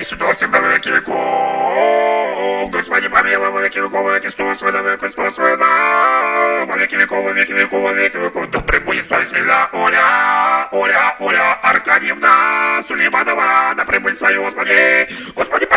святой, всегда во веки веков. Господи, помилуй во веки веков, во веки Христос, во веки Христос, во веки веков, во веки веков, во веки веков. Да пребудет спасительно Оля Аркадьевна Сулейманова, да пребудет с вами, Господи, Господи,